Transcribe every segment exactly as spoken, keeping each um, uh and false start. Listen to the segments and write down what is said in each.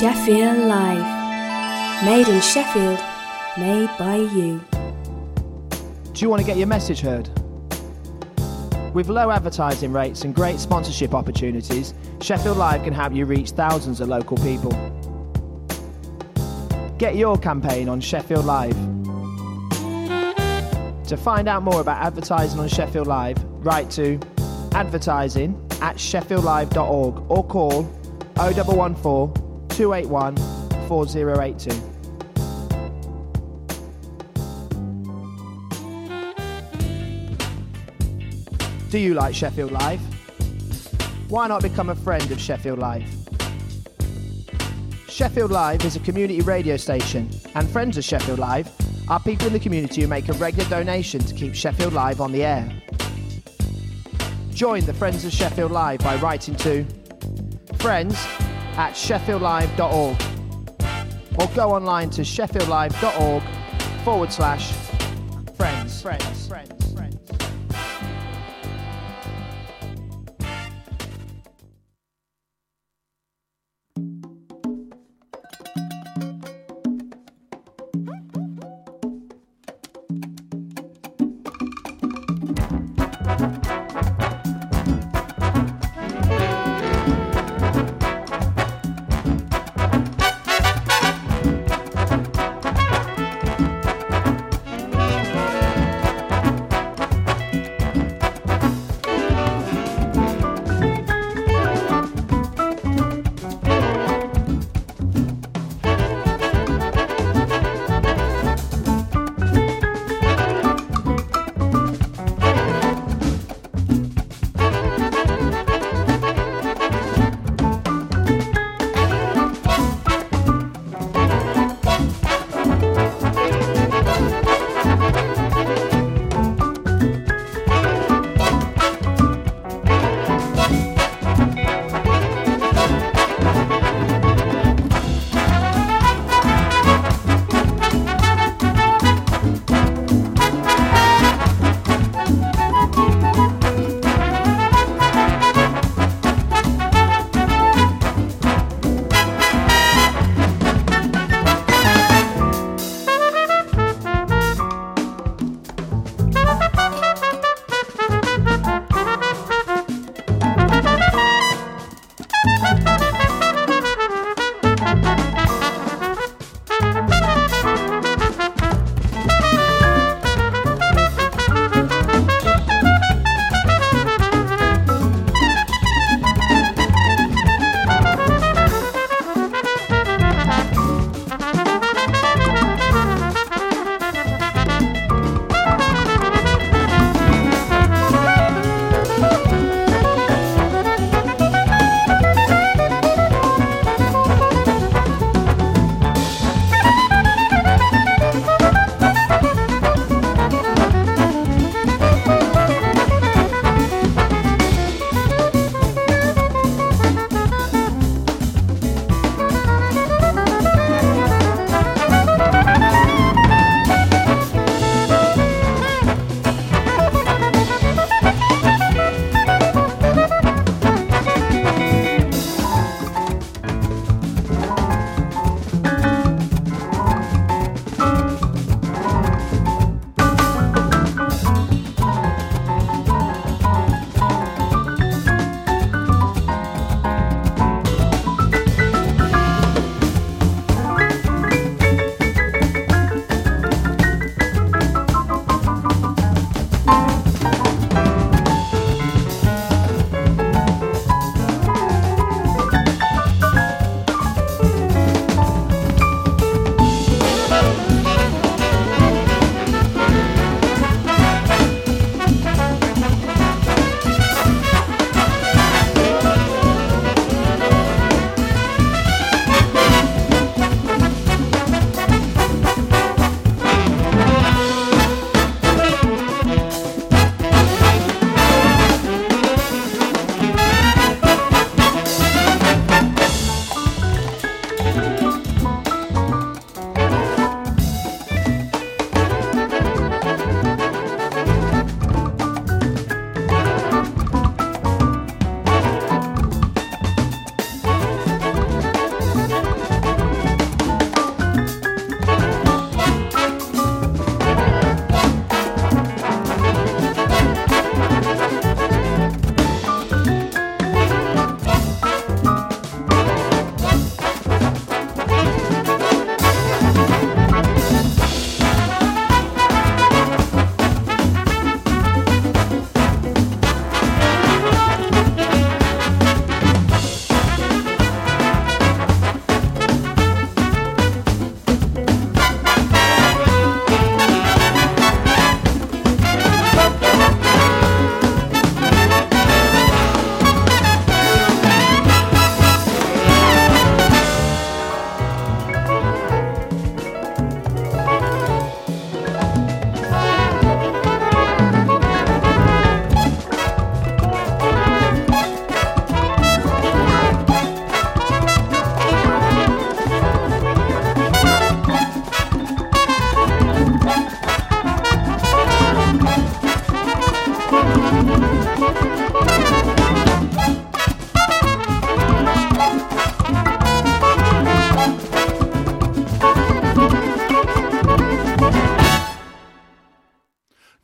Sheffield Live. Made in Sheffield, made by you. Do you want to get your message heard? With low advertising rates and great sponsorship opportunities, Sheffield Live can help you reach thousands of local people. Get your campaign on Sheffield Live. To find out more about advertising on Sheffield Live, write to advertising at sheffield live dot org or call oh one one four, two eight one, four oh eight two. Do you like Sheffield Live? Why not become a friend of Sheffield Live? Sheffield Live is a community radio station, and friends of Sheffield Live are people in the community who make a regular donation to keep Sheffield Live on the air. Join the Friends of Sheffield Live by writing to friends at sheffield live dot org or go online to sheffield live dot org forward slash friends. Friends. Friends.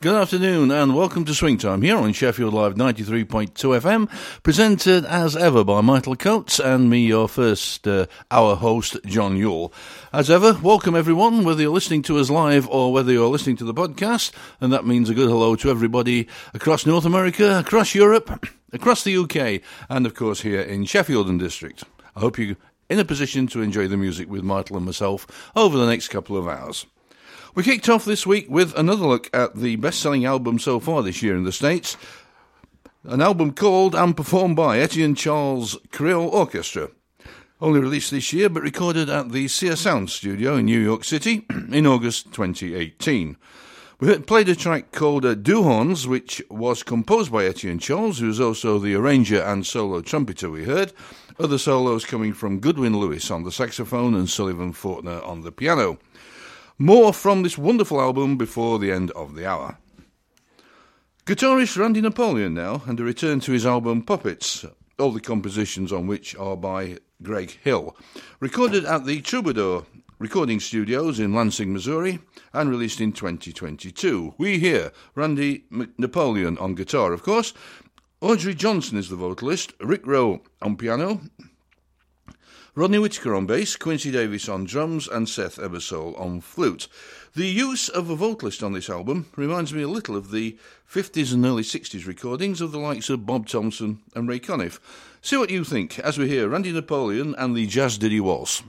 Good afternoon and welcome to Swing Time here on Sheffield Live ninety-three point two F M, presented as ever by Michael Coates and me, your first uh, hour host, John Yule. As ever, welcome everyone, whether you're listening to us live or whether you're listening to the podcast, and that means a good hello to everybody across North America, across Europe, across the U K, and of course here in Sheffield and District. I hope you're in a position to enjoy the music with Michael and myself over the next couple of hours. We kicked off this week with another look at the best-selling album so far this year in the States, an album called and performed by Etienne Charles Creole Orchestra. Only released this year, but recorded at the Sear Sound Studio in New York City in August twenty eighteen. We played a track called uh, Duhorns, which was composed by Etienne Charles, who is also the arranger and solo trumpeter we heard. Other solos coming from Goodwin Lewis on the saxophone and Sullivan Fortner on the piano. More from this wonderful album before the end of the hour. Guitarist Randy Napoleon now, and a return to his album Puppets, all the compositions on which are by Greg Hill. Recorded at the Troubadour Recording Studios in Lansing, Missouri, and released in twenty twenty-two. We hear Randy Napoleon on guitar, of course. Audrey Johnson is the vocalist, Rick Rowe on piano, Rodney Whitaker on bass, Quincy Davis on drums, and Seth Ebersole on flute. The use of a vocalist on this album reminds me a little of the fifties and early sixties recordings of the likes of Bob Thompson and Ray Conniff. See what you think as we hear Randy Napoleon and the Jazz Diddy Waltz.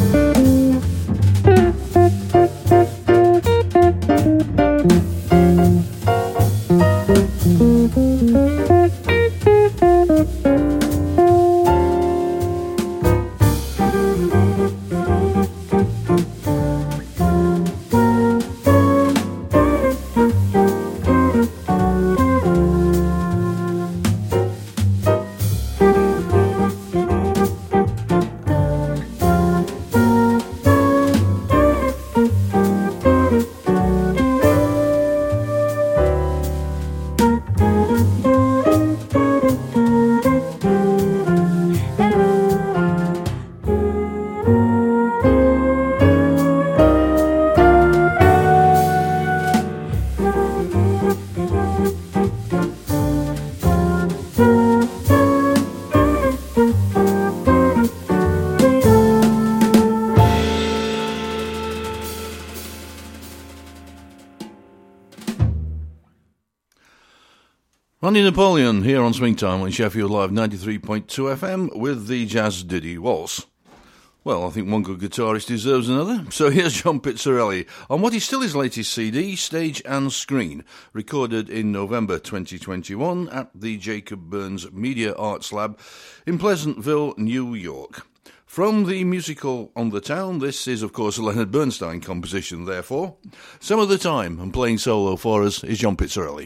Thank you. Randy Napoleon here on Swing Time on Sheffield Live ninety-three point two F M with the Jazz Ditty Waltz. Well, I think one good guitarist deserves another, so here's John Pizzarelli on what is still his latest C D, Stage and Screen, recorded in November twenty twenty-one at the Jacob Burns Media Arts Lab in Pleasantville, New York. From the musical On the Town, this is of course a Leonard Bernstein composition, therefore. Some of the time, and playing solo for us is John Pizzarelli.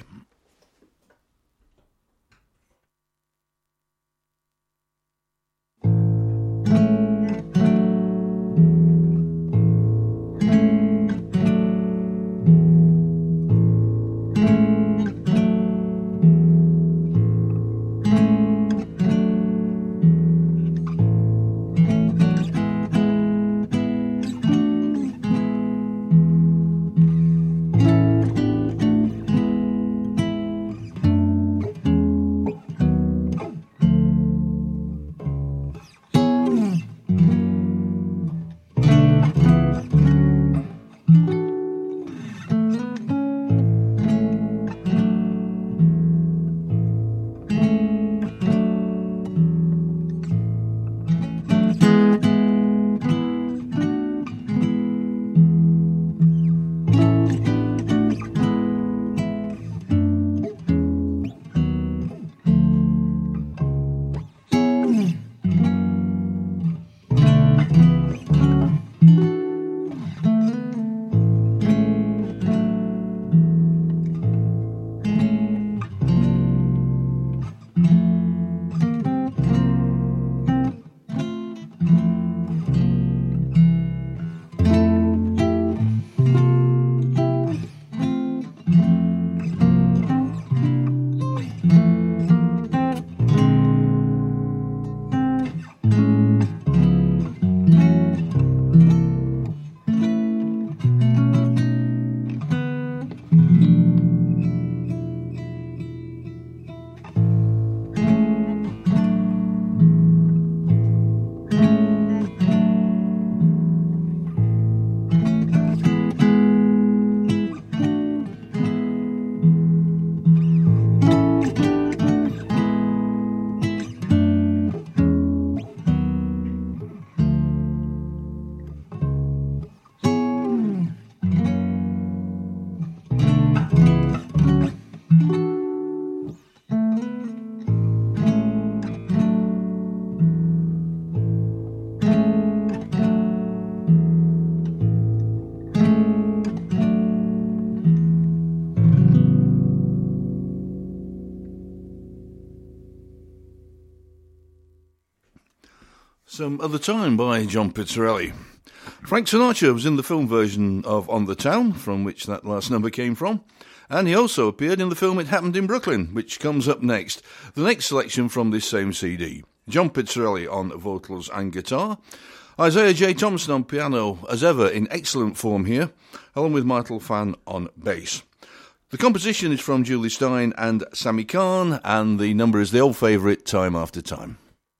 Some Other Time by John Pizzarelli. Frank Sinatra was in the film version of On the Town, from which that last number came from, and he also appeared in the film It Happened in Brooklyn, which comes up next. The next selection from this same C D. John Pizzarelli on vocals and guitar, Isaiah J. Thompson on piano, as ever in excellent form here, along with Michael Fan on bass. The composition is from Julie Stein and Sammy Kahn, and the number is the old favourite, Time After Time.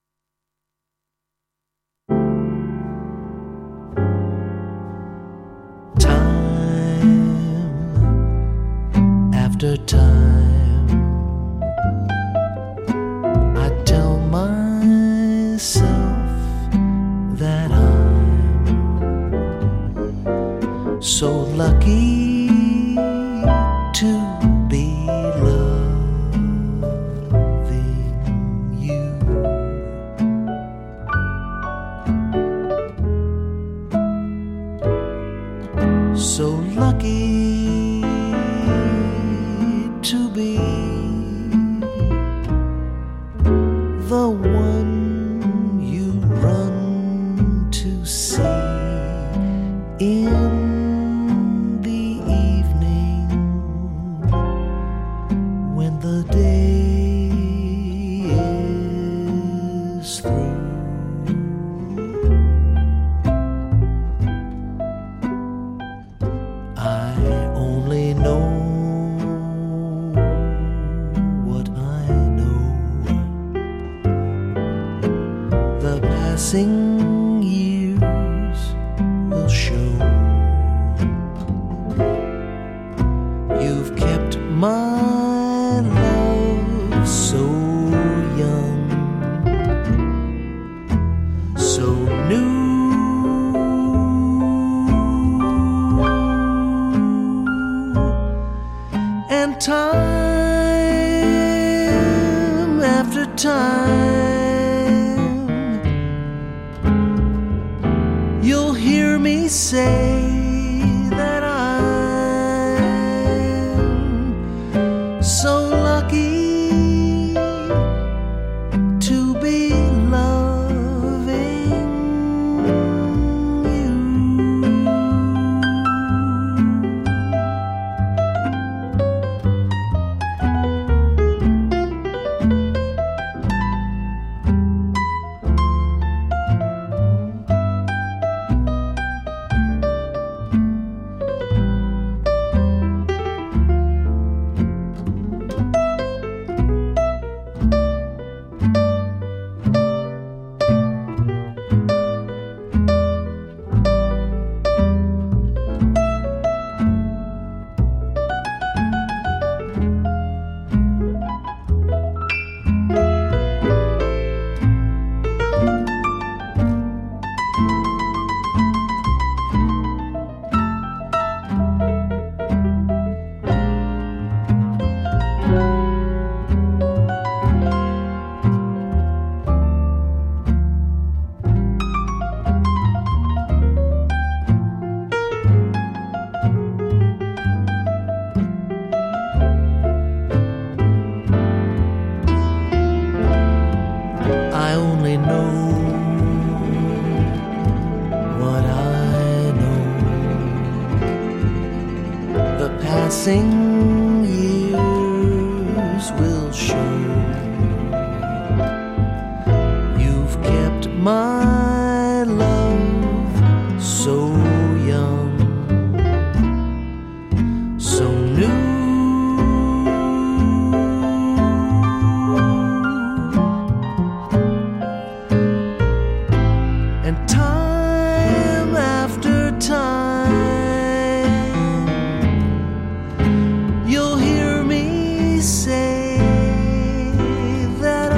After time, I tell myself that I'm so lucky to be loving you. So lucky to be the one you run to see in the evening when the day is through. I only know passing years will show. You've kept my love time after time, you'll hear me say that I'm so lucky to be loving you. I only know what I know. The passing years will show. You've kept my love so young, so new. And time after time, you'll hear me say that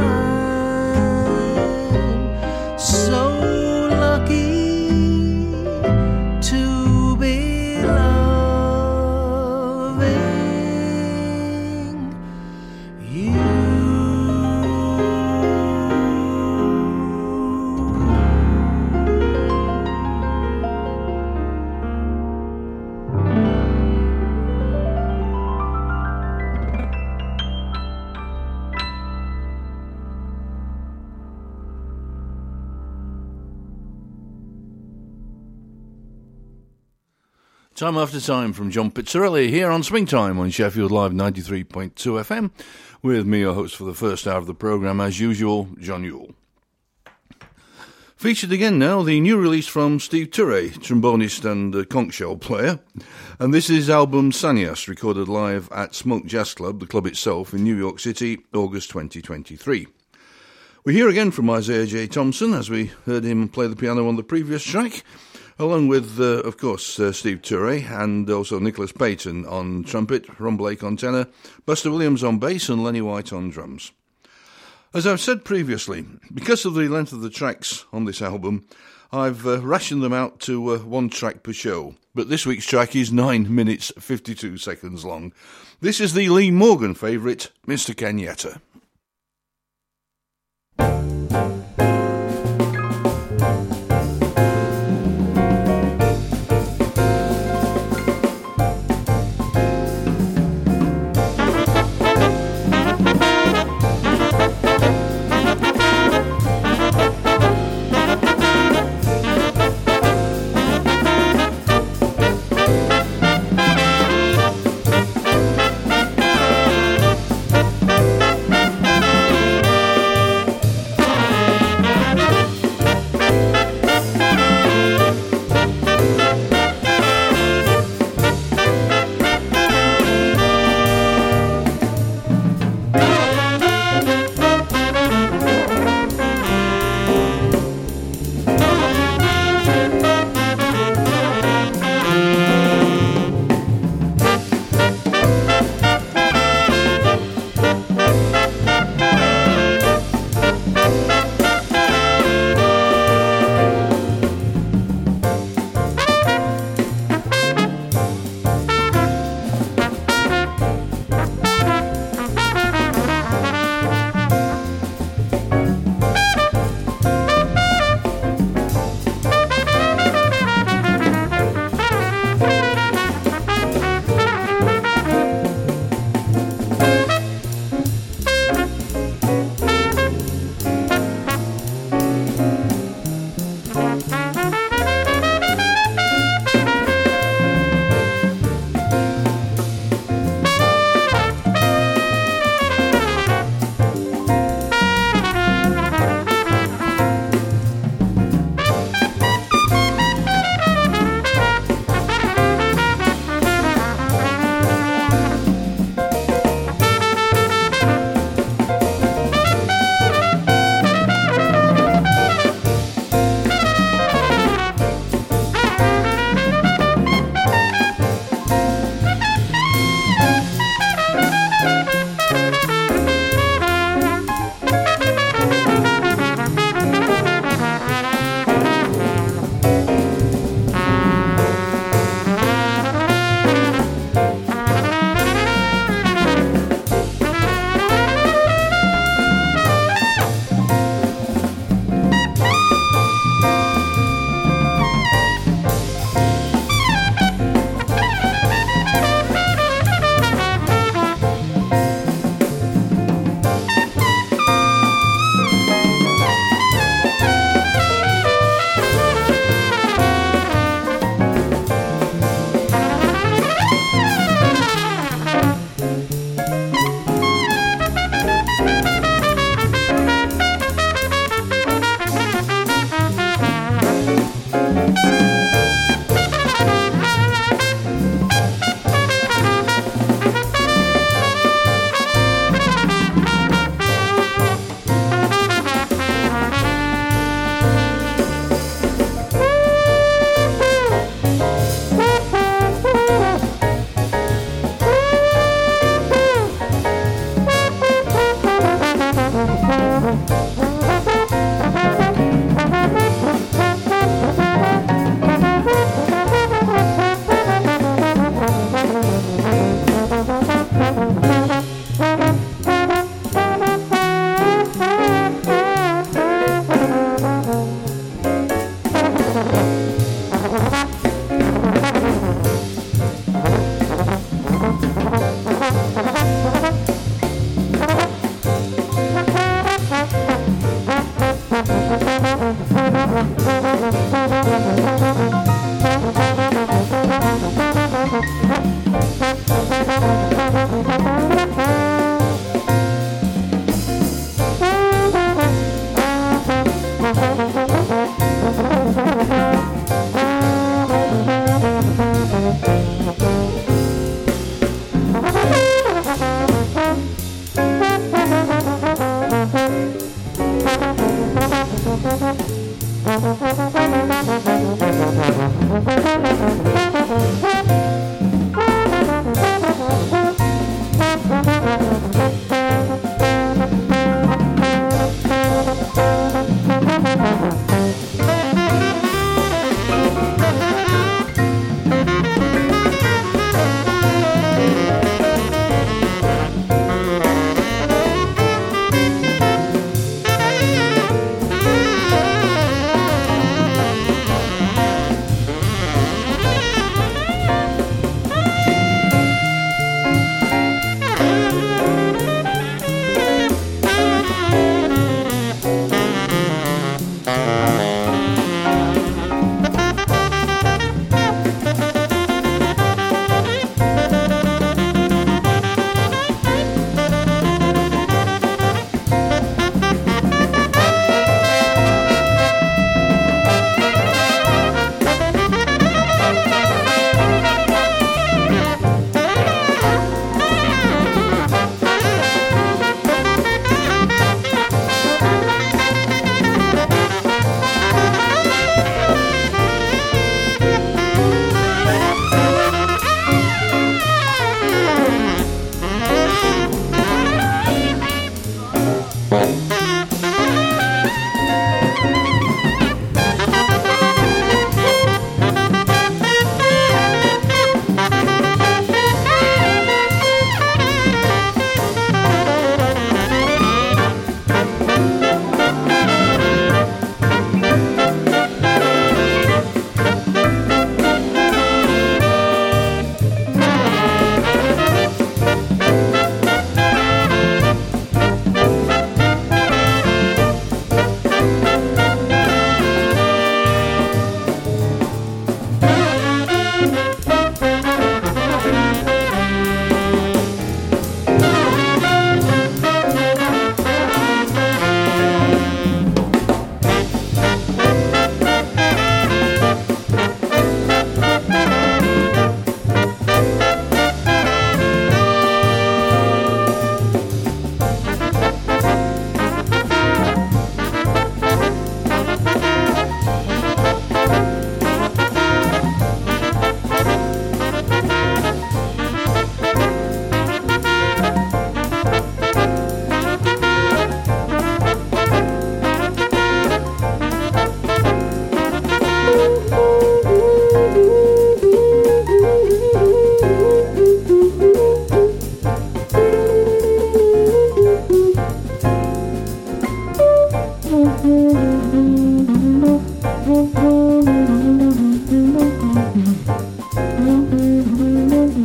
I'm so lucky to be loving you. Time after time from John Pizzarelli here on Swing Time on Sheffield Live ninety-three point two F M with me, your host for the first hour of the programme, as usual, John Yule. Featured again now, the new release from Steve Turre, trombonist and uh, conch shell player, and this is album Sanias, recorded live at Smoke Jazz Club, the club itself, in New York City, August twenty twenty-three. We hear again from Isaiah J. Thompson, as we heard him play the piano on the previous track, along with, uh, of course, uh, Steve Turre and also Nicholas Payton on trumpet, Ron Blake on tenor, Buster Williams on bass and Lenny White on drums. As I've said previously, because of the length of the tracks on this album, I've uh, rationed them out to uh, one track per show, but this week's track is nine minutes fifty-two seconds long. This is the Lee Morgan favourite, Mister Kenyatta. Thank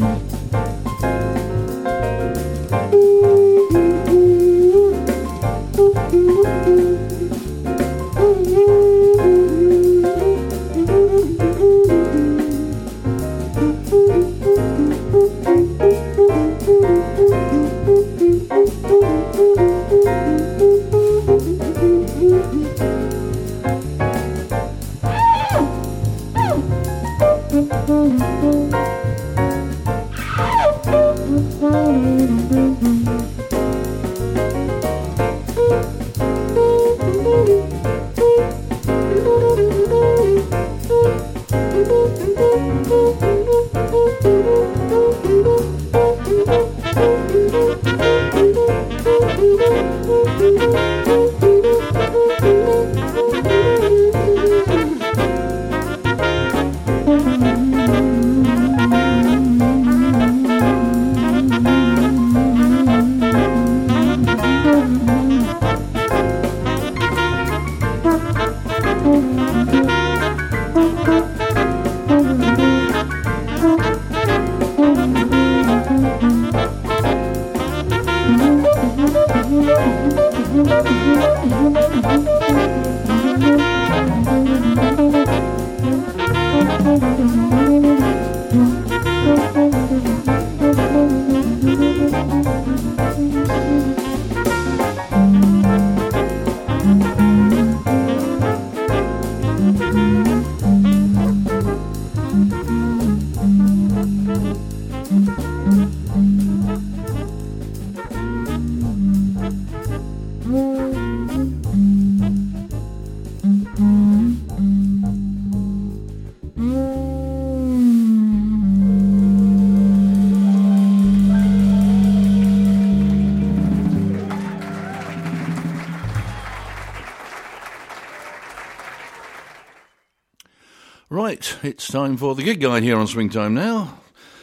Right, it's time for the gig guide here on Swing Time now.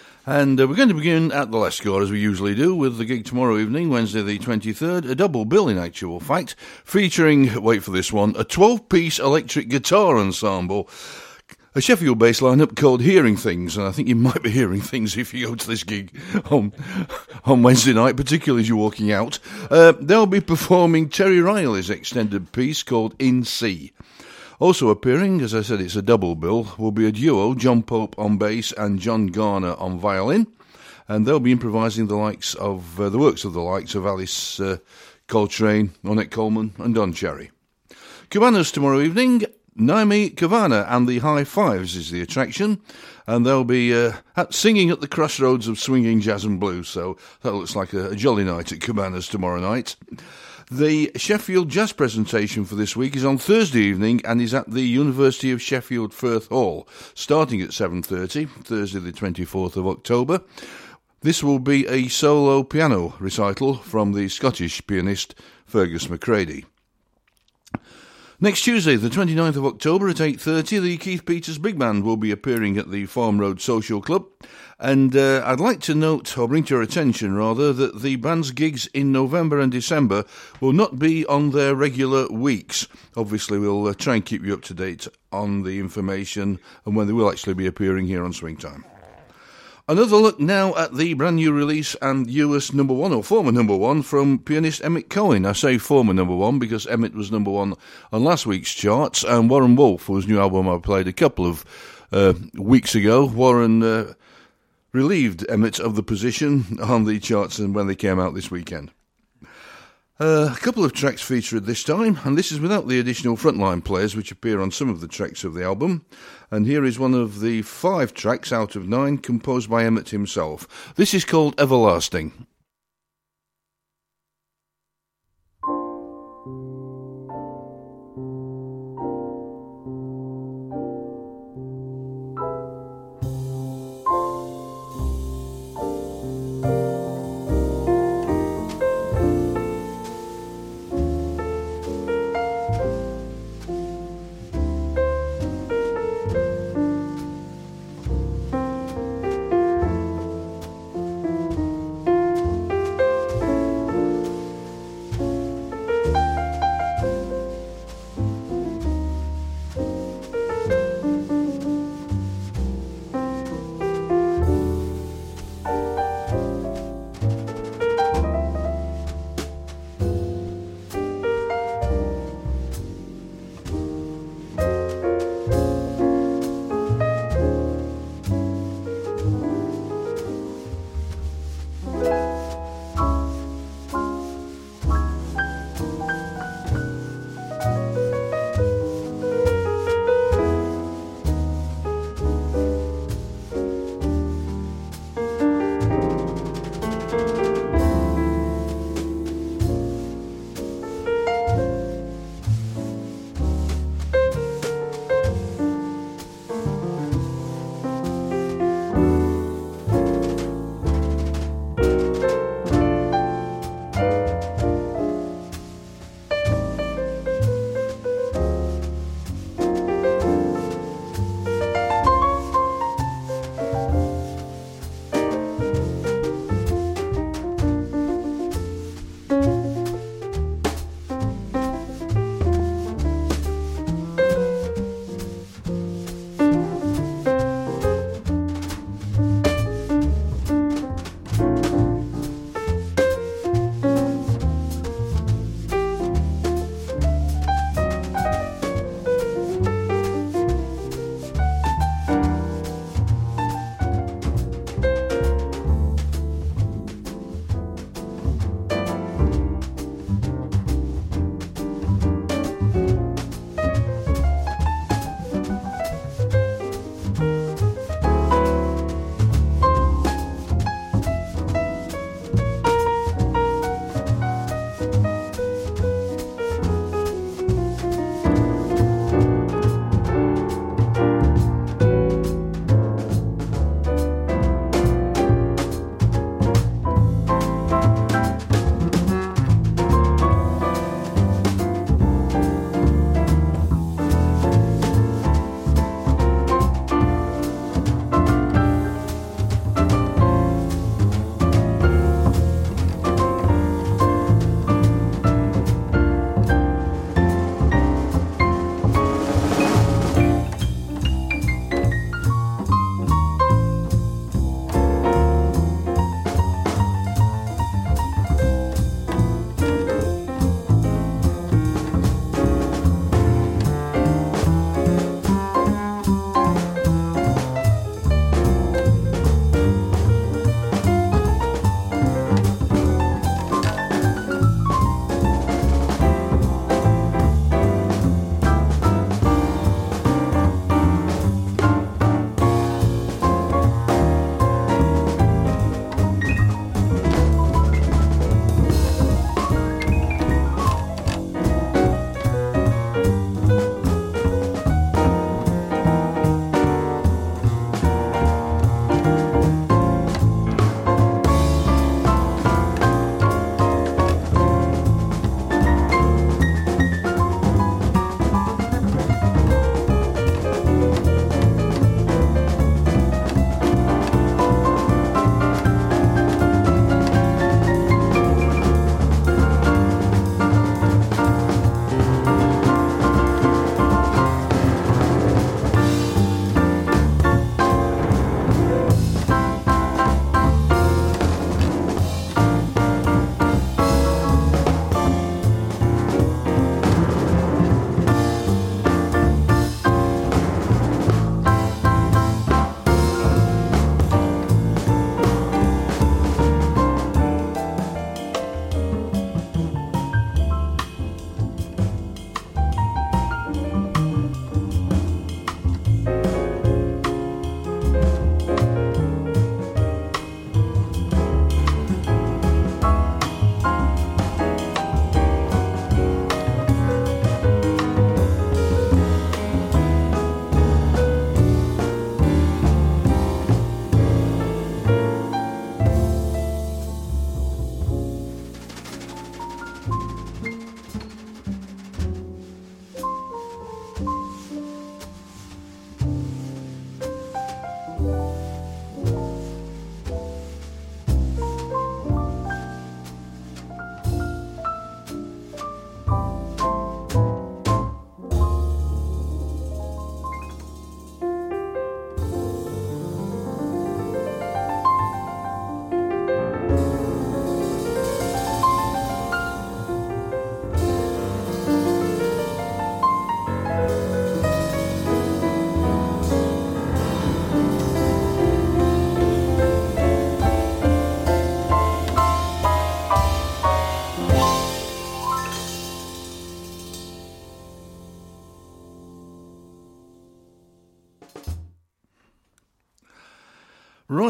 And uh, we're going to begin at the Lescar, as we usually do, with the gig tomorrow evening, Wednesday the twenty-third, a double bill in actual fact, featuring, wait for this one, a twelve-piece electric guitar ensemble, a Sheffield based lineup called Hearing Things, and I think you might be hearing things if you go to this gig on, on Wednesday night, particularly as you're walking out. Uh, they'll be performing Terry Riley's extended piece called In C. Also appearing, as I said, it's a double bill, will be a duo, John Pope on bass and John Garner on violin, and they'll be improvising the likes of uh, the works of the likes of Alice uh, Coltrane, Ornette Coleman and Don Cherry. Cabanas tomorrow evening, Naomi Cavana and the High Fives is the attraction, and they'll be uh, at, singing at the crossroads of swinging jazz and blues, so that looks like a, a jolly night at Cabanas tomorrow night. The Sheffield Jazz presentation for this week is on Thursday evening and is at the University of Sheffield Firth Hall, starting at seven thirty, Thursday the twenty-fourth of October. This will be a solo piano recital from the Scottish pianist Fergus McCready. Next Tuesday, the twenty-ninth of October at eight thirty, the Keith Peters Big Band will be appearing at the Farm Road Social Club. And uh, I'd like to note, or bring to your attention rather, that the band's gigs in November and December will not be on their regular weeks. Obviously, we'll uh, try and keep you up to date on the information and when they will actually be appearing here on Swing Time. Another look now at the brand new release and U S number one, or former number one, from pianist Emmett Cohen. I say former number one because Emmett was number one on last week's charts, and Warren Wolf, whose new album I played a couple of uh, weeks ago. Warren uh, relieved Emmett of the position on the charts and when they came out this weekend. Uh, a couple of tracks featured this time, and this is without the additional frontline players which appear on some of the tracks of the album. And here is one of the five tracks out of nine composed by Emmett himself. This is called Everlasting.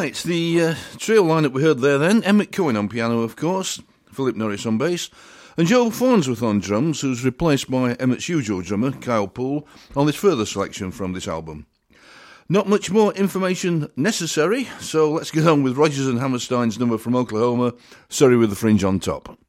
Right, the uh, trio lineup we heard there then, Emmett Cohen on piano, of course, Philip Norris on bass, and Joe Farnsworth on drums, who's replaced by Emmett's usual drummer, Kyle Poole, on this further selection from this album. Not much more information necessary, so let's get on with Rodgers and Hammerstein's number from Oklahoma, Surrey with the Fringe on Top.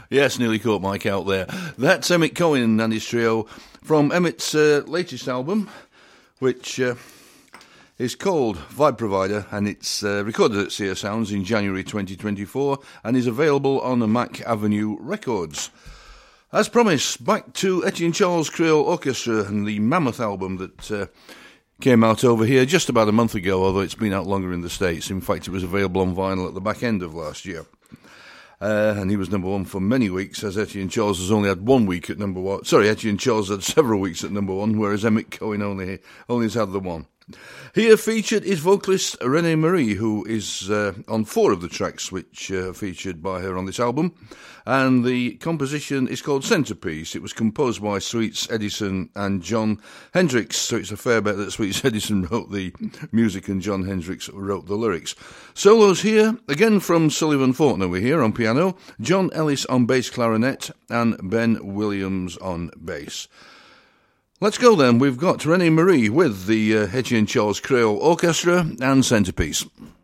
Yes, nearly caught Mike out there. That's Emmett Cohen and his trio from Emmett's uh, latest album, which uh, is called Vibe Provider, and it's uh, recorded at Sear Sounds in January twenty twenty-four and is available on Mac Avenue Records. As promised, back to Etienne Charles Creole Orchestra and the Mammoth album that uh, came out over here just about a month ago, although it's been out longer in the States. In fact, it was available on vinyl at the back end of last year. Uh, and he was number one for many weeks, as Etienne Charles has only had one week at number one. Sorry, Etienne Charles had several weeks at number one, whereas Emmett Cohen only, only has had the one. Here featured is vocalist Renee Marie, who is uh, on four of the tracks which uh, are featured by her on this album. And the composition is called Centerpiece. It was composed by Sweets Edison and John Hendricks, so it's a fair bet that Sweets Edison wrote the music and John Hendricks wrote the lyrics. Solos here, again from Sullivan Faulkner, we're here on piano, John Ellis on bass clarinet, and Ben Williams on bass. Let's go then. We've got Renee Marie with the uh, Etienne Charles Creole Orchestra and Centerpiece.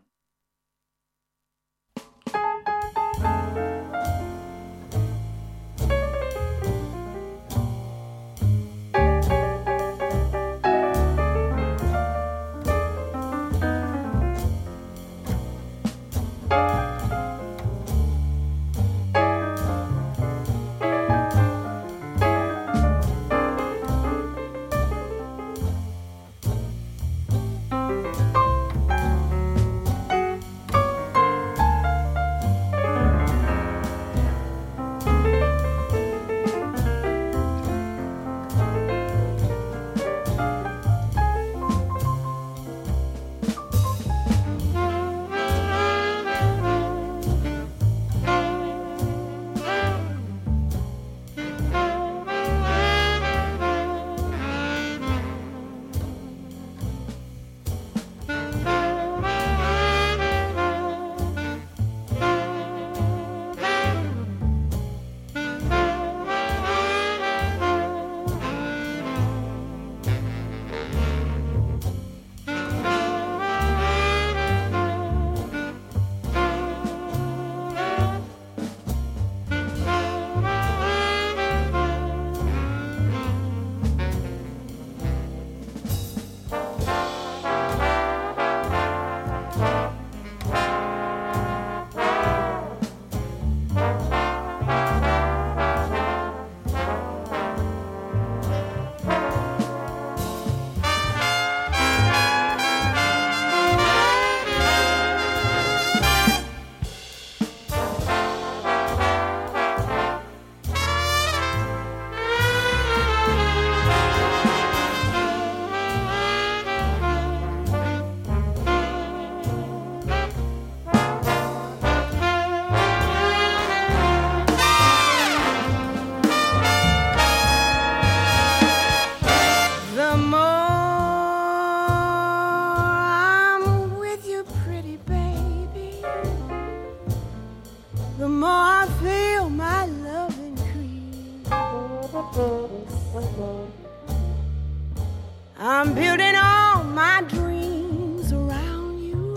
I'm building all my dreams around you.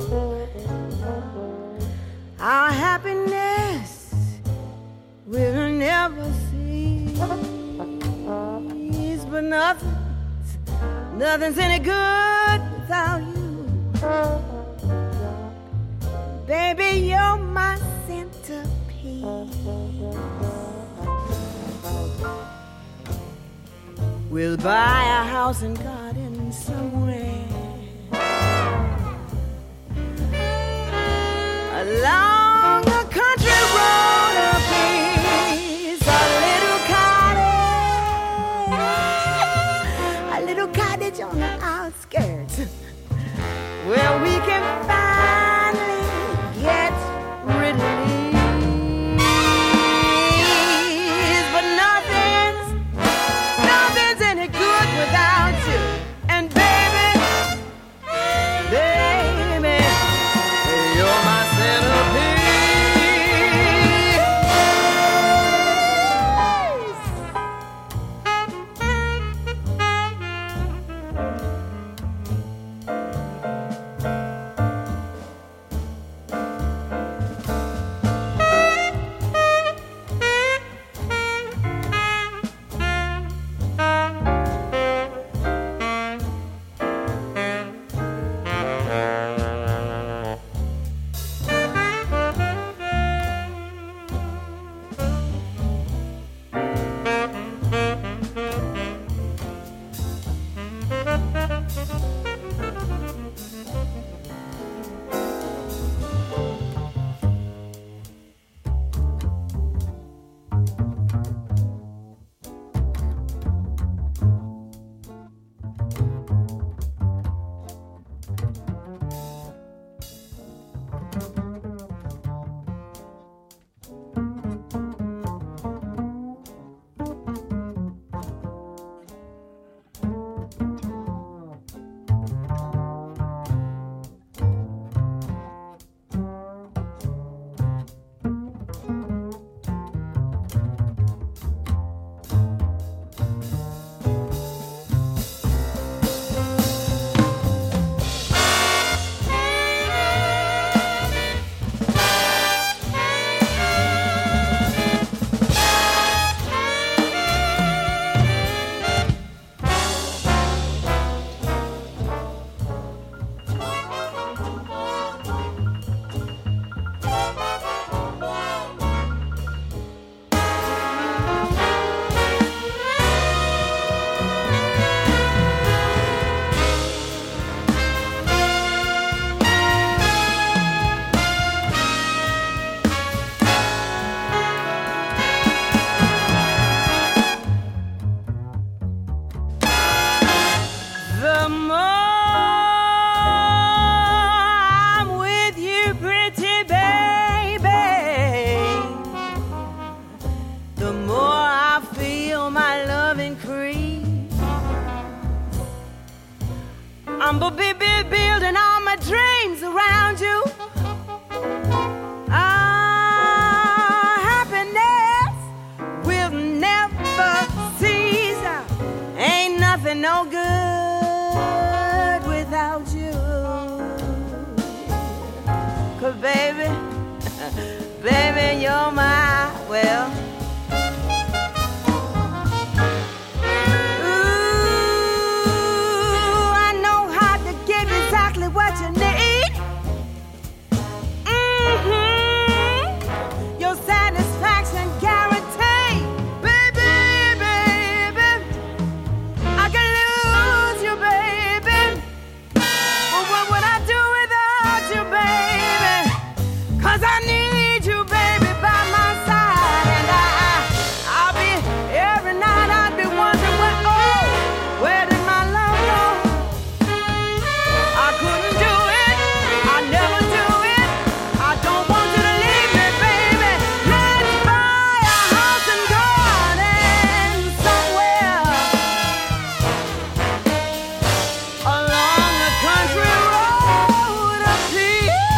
Our happiness will never cease, but nothing's, nothing's any good without you. Baby, you're my centerpiece. We'll buy a house and garden somewhere along a country road, a piece, a little cottage, a little cottage on the outskirts where we can finally get relief. But nothing's, nothing's any good without you. 'cause I need you, baby, by my side. And I, I, I'll be, every night I'd be wondering, where, oh, where did my love go? I couldn't do it, I never do it. I don't want you to leave me, baby. Let's buy a house and garden somewhere along the country road of peace.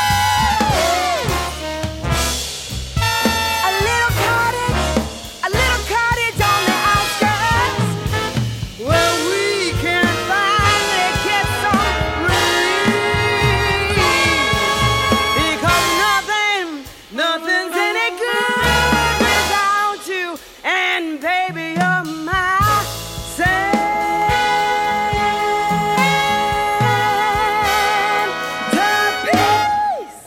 A little cottage, a little cottage on the outskirts where we can finally get some relief. Because nothing, nothing's any good without you. And baby, you're my centerpiece.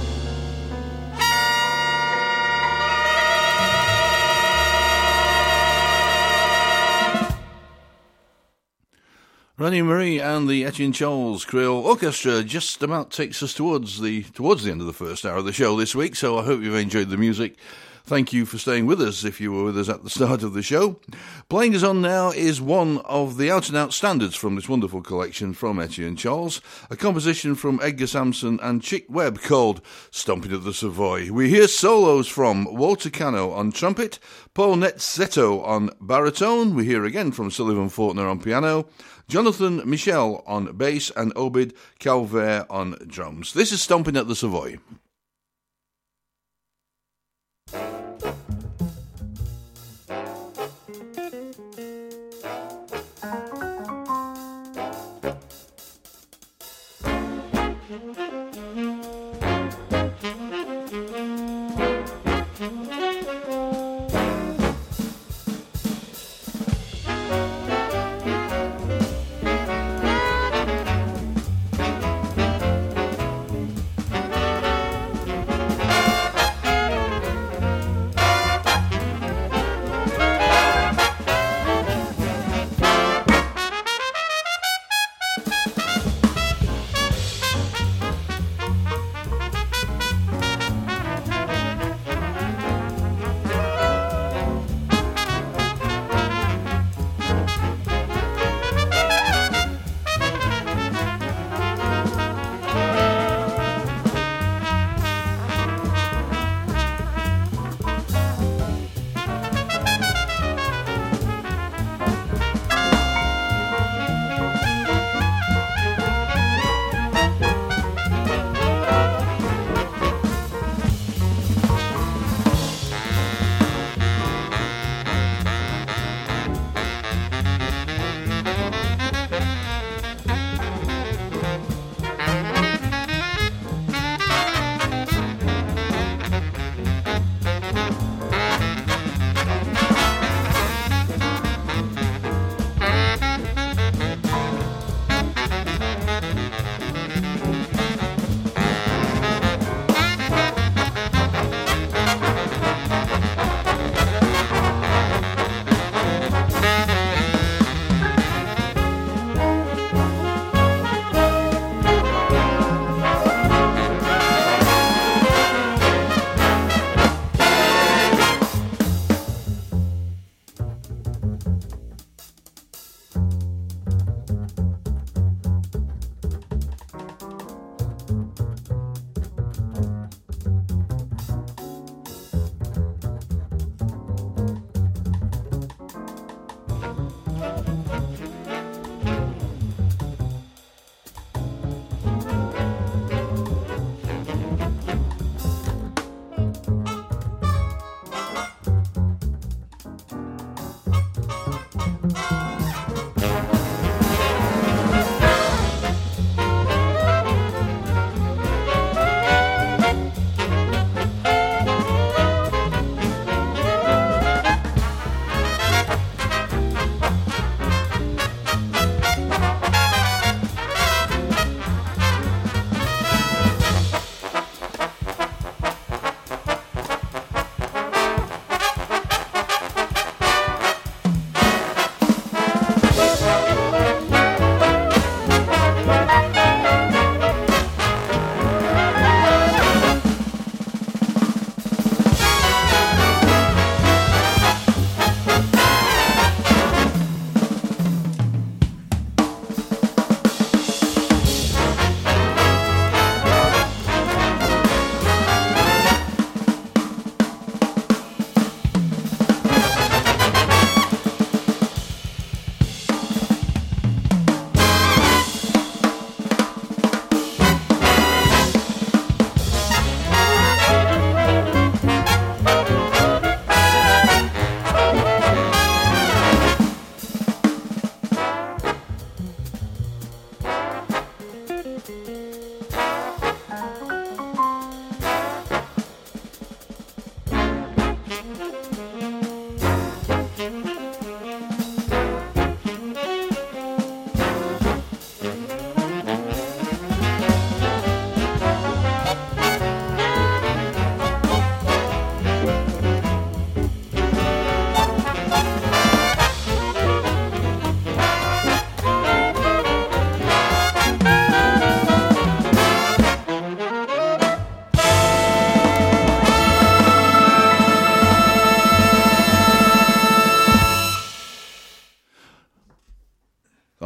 Ronnie Marie and the Etienne Charles Creole Orchestra just about takes us towards the towards the end of the first hour of the show this week, so I hope you've enjoyed the music. Thank you for staying with us if you were with us at the start of the show. Playing us on now is one of the out-and-out standards from this wonderful collection from Etienne Charles, a composition from Edgar Sampson and Chick Webb called Stomping at the Savoy. We hear solos from Walter Cano on trumpet, Paul Netzetto on baritone, we hear again from Sullivan Fortner on piano, Jonathan Michel on bass, and Obid Calvert on drums. This is Stomping at the Savoy.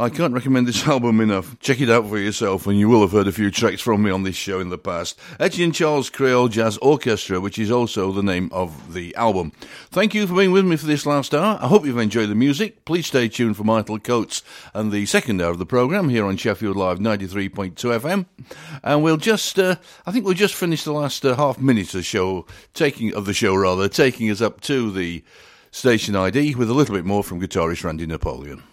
I can't recommend this album enough. Check it out for yourself, and you will have heard a few tracks from me on this show in the past. Etienne Charles Creole Jazz Orchestra, which is also the name of the album. Thank you for being with me for this last hour. I hope you've enjoyed the music. Please stay tuned for Michael Coates and the second hour of the programme here on Sheffield Live ninety-three point two F M. And we'll just, uh, I think we'll just finish the last uh, half minute of the show, taking of the show rather, taking us up to the station I D with a little bit more from guitarist Randy Napoleon.